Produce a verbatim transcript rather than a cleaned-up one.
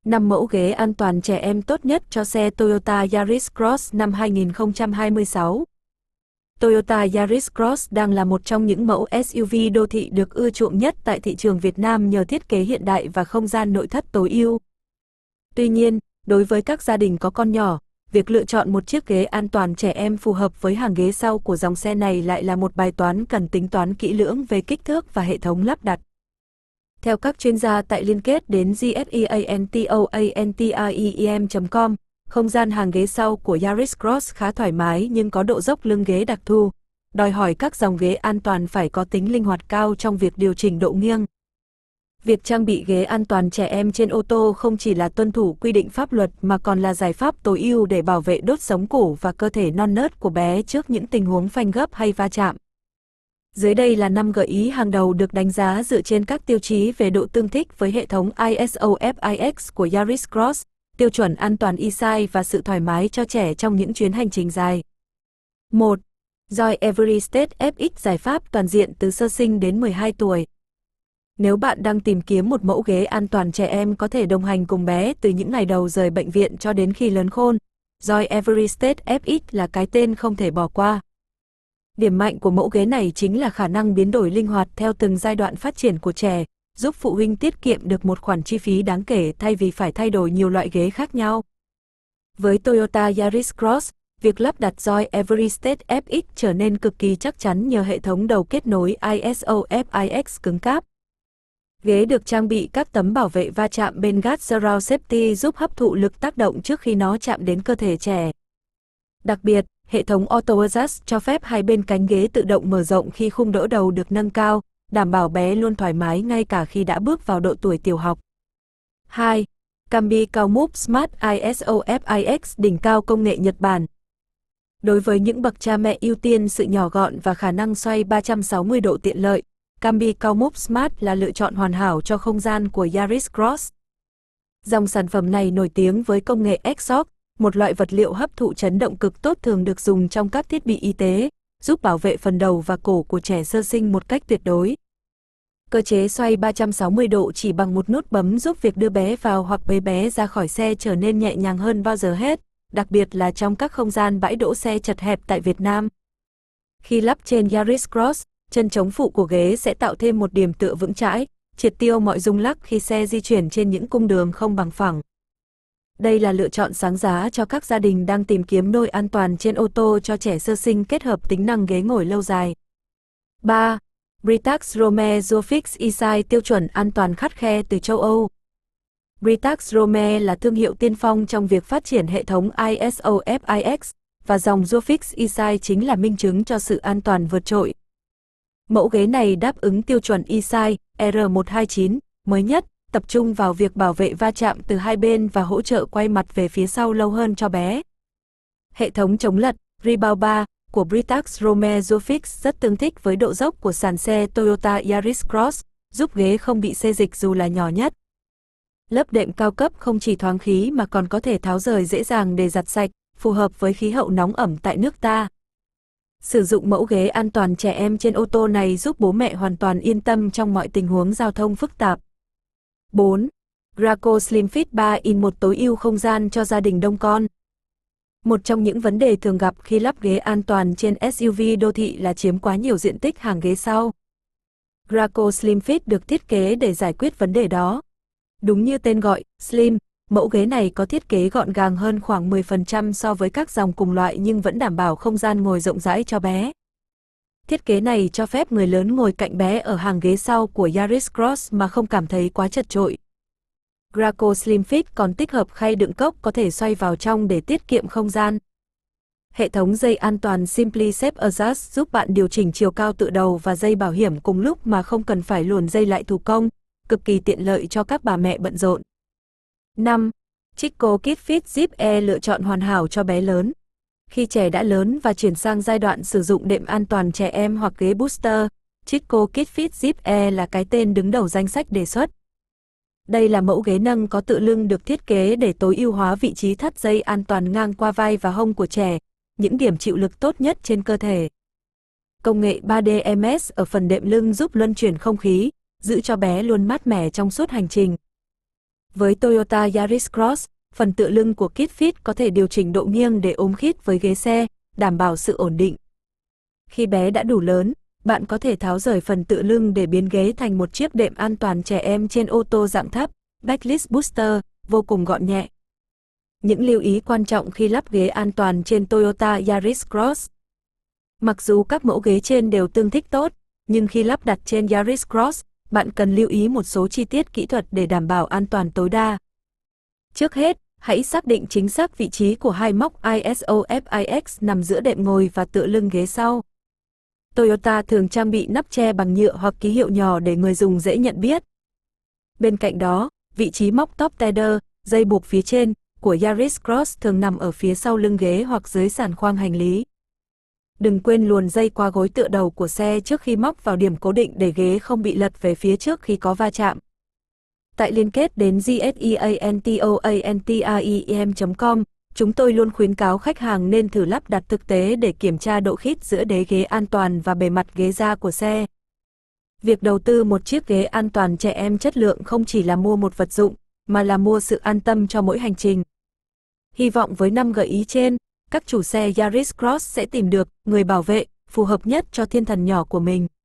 năm mẫu ghế an toàn trẻ em tốt nhất cho xe Toyota Yaris Cross năm hai nghìn không trăm hai mươi sáu. Toyota Yaris Cross đang là một trong những mẫu ét u vê đô thị được ưa chuộng nhất tại thị trường Việt Nam nhờ thiết kế hiện đại và không gian nội thất tối ưu. Tuy nhiên, đối với các gia đình có con nhỏ, việc lựa chọn một chiếc ghế an toàn trẻ em phù hợp với hàng ghế sau của dòng xe này lại là một bài toán cần tính toán kỹ lưỡng về kích thước và hệ thống lắp đặt. Theo các chuyên gia tại liên kết đến gseantoantriem chấm com, không gian hàng ghế sau của Yaris Cross khá thoải mái nhưng có độ dốc lưng ghế đặc thù, đòi hỏi các dòng ghế an toàn phải có tính linh hoạt cao trong việc điều chỉnh độ nghiêng. Việc trang bị ghế an toàn trẻ em trên ô tô không chỉ là tuân thủ quy định pháp luật mà còn là giải pháp tối ưu để bảo vệ đốt sống cổ và cơ thể non nớt của bé trước những tình huống phanh gấp hay va chạm. Dưới đây là năm gợi ý hàng đầu được đánh giá dựa trên các tiêu chí về độ tương thích với hệ thống i ét o ép i ích của Yaris Cross, tiêu chuẩn an toàn e-size và sự thoải mái cho trẻ trong những chuyến hành trình dài. một. Joy Every State ép ích giải pháp toàn diện từ sơ sinh đến mười hai tuổi. Nếu bạn đang tìm kiếm một mẫu ghế an toàn trẻ em có thể đồng hành cùng bé từ những ngày đầu rời bệnh viện cho đến khi lớn khôn, Joy Every State ép ích là cái tên không thể bỏ qua. Điểm mạnh của mẫu ghế này chính là khả năng biến đổi linh hoạt theo từng giai đoạn phát triển của trẻ, giúp phụ huynh tiết kiệm được một khoản chi phí đáng kể thay vì phải thay đổi nhiều loại ghế khác nhau. Với Toyota Yaris Cross, việc lắp đặt Joy Every State ép ích trở nên cực kỳ chắc chắn nhờ hệ thống đầu kết nối i ét o ép i ích cứng cáp. Ghế được trang bị các tấm bảo vệ va chạm bên Guard Surround Safety giúp hấp thụ lực tác động trước khi nó chạm đến cơ thể trẻ. Đặc biệt, hệ thống Auto Adjust cho phép hai bên cánh ghế tự động mở rộng khi khung đỡ đầu được nâng cao, đảm bảo bé luôn thoải mái ngay cả khi đã bước vào độ tuổi tiểu học. hai. Cambi CalMove Smart i ét o ép i ích đỉnh cao công nghệ Nhật Bản. Đối với những bậc cha mẹ ưu tiên sự nhỏ gọn và khả năng xoay ba trăm sáu mươi độ tiện lợi, Cambi CalMove Smart là lựa chọn hoàn hảo cho không gian của Yaris Cross. Dòng sản phẩm này nổi tiếng với công nghệ X-Shock, một loại vật liệu hấp thụ chấn động cực tốt thường được dùng trong các thiết bị y tế, giúp bảo vệ phần đầu và cổ của trẻ sơ sinh một cách tuyệt đối. Cơ chế xoay ba trăm sáu mươi độ chỉ bằng một nút bấm giúp việc đưa bé vào hoặc bế bé ra khỏi xe trở nên nhẹ nhàng hơn bao giờ hết, đặc biệt là trong các không gian bãi đỗ xe chật hẹp tại Việt Nam. Khi lắp trên Yaris Cross, chân chống phụ của ghế sẽ tạo thêm một điểm tựa vững chãi, triệt tiêu mọi rung lắc khi xe di chuyển trên những cung đường không bằng phẳng. Đây là lựa chọn sáng giá cho các gia đình đang tìm kiếm nôi an toàn trên ô tô cho trẻ sơ sinh kết hợp tính năng ghế ngồi lâu dài. ba. Britax Rome Zofix e-size tiêu chuẩn an toàn khắt khe từ châu Âu. Britax Rome là thương hiệu tiên phong trong việc phát triển hệ thống i ét o ép i ích, và dòng Zofix e-size chính là minh chứng cho sự an toàn vượt trội. Mẫu ghế này đáp ứng tiêu chuẩn e-size R một hai chín mới nhất, tập trung vào việc bảo vệ va chạm từ hai bên và hỗ trợ quay mặt về phía sau lâu hơn cho bé. Hệ thống chống lật Rebound ba của Britax Rome Zofix rất tương thích với độ dốc của sàn xe Toyota Yaris Cross, giúp ghế không bị xê dịch dù là nhỏ nhất. Lớp đệm cao cấp không chỉ thoáng khí mà còn có thể tháo rời dễ dàng để giặt sạch, phù hợp với khí hậu nóng ẩm tại nước ta. Sử dụng mẫu ghế an toàn trẻ em trên ô tô này giúp bố mẹ hoàn toàn yên tâm trong mọi tình huống giao thông phức tạp. bốn. Graco Slim Fit ba in một tối ưu không gian cho gia đình đông con. Một trong những vấn đề thường gặp khi lắp ghế an toàn trên ét u vê đô thị là chiếm quá nhiều diện tích hàng ghế sau. Graco Slim Fit được thiết kế để giải quyết vấn đề đó. Đúng như tên gọi, Slim, mẫu ghế này có thiết kế gọn gàng hơn khoảng mười phần trăm so với các dòng cùng loại nhưng vẫn đảm bảo không gian ngồi rộng rãi cho bé. Thiết kế này cho phép người lớn ngồi cạnh bé ở hàng ghế sau của Yaris Cross mà không cảm thấy quá chật chội. Graco Slim Fit còn tích hợp khay đựng cốc có thể xoay vào trong để tiết kiệm không gian. Hệ thống dây an toàn Simply Safe Adjust giúp bạn điều chỉnh chiều cao tựa đầu và dây bảo hiểm cùng lúc mà không cần phải luồn dây lại thủ công, cực kỳ tiện lợi cho các bà mẹ bận rộn. năm. Chico Kids Fit Zip E lựa chọn hoàn hảo cho bé lớn. Khi trẻ đã lớn và chuyển sang giai đoạn sử dụng đệm an toàn trẻ em hoặc ghế booster, Chico Kids Fit Zip E là cái tên đứng đầu danh sách đề xuất. Đây là mẫu ghế nâng có tựa lưng được thiết kế để tối ưu hóa vị trí thắt dây an toàn ngang qua vai và hông của trẻ, những điểm chịu lực tốt nhất trên cơ thể. Công nghệ ba D M S ở phần đệm lưng giúp luân chuyển không khí, giữ cho bé luôn mát mẻ trong suốt hành trình. Với Toyota Yaris Cross, phần tựa lưng của KitFit có thể điều chỉnh độ nghiêng để ôm khít với ghế xe, đảm bảo sự ổn định. Khi bé đã đủ lớn, bạn có thể tháo rời phần tựa lưng để biến ghế thành một chiếc đệm an toàn trẻ em trên ô tô dạng thấp, Backlist Booster, vô cùng gọn nhẹ. Những lưu ý quan trọng khi lắp ghế an toàn trên Toyota Yaris Cross. Mặc dù các mẫu ghế trên đều tương thích tốt, nhưng khi lắp đặt trên Yaris Cross, bạn cần lưu ý một số chi tiết kỹ thuật để đảm bảo an toàn tối đa. Trước hết, hãy xác định chính xác vị trí của hai móc i ét o ép i ích nằm giữa đệm ngồi và tựa lưng ghế sau. Toyota thường trang bị nắp che bằng nhựa hoặc ký hiệu nhỏ để người dùng dễ nhận biết. Bên cạnh đó, vị trí móc top tether, dây buộc phía trên, của Yaris Cross thường nằm ở phía sau lưng ghế hoặc dưới sàn khoang hành lý. Đừng quên luồn dây qua gối tựa đầu của xe trước khi móc vào điểm cố định để ghế không bị lật về phía trước khi có va chạm. Tại liên kết đến gseantoantriem chấm com, chúng tôi luôn khuyến cáo khách hàng nên thử lắp đặt thực tế để kiểm tra độ khít giữa đế ghế an toàn và bề mặt ghế da của xe. Việc đầu tư một chiếc ghế an toàn trẻ em chất lượng không chỉ là mua một vật dụng, mà là mua sự an tâm cho mỗi hành trình. Hy vọng với năm gợi ý trên, các chủ xe Yaris Cross sẽ tìm được người bảo vệ phù hợp nhất cho thiên thần nhỏ của mình.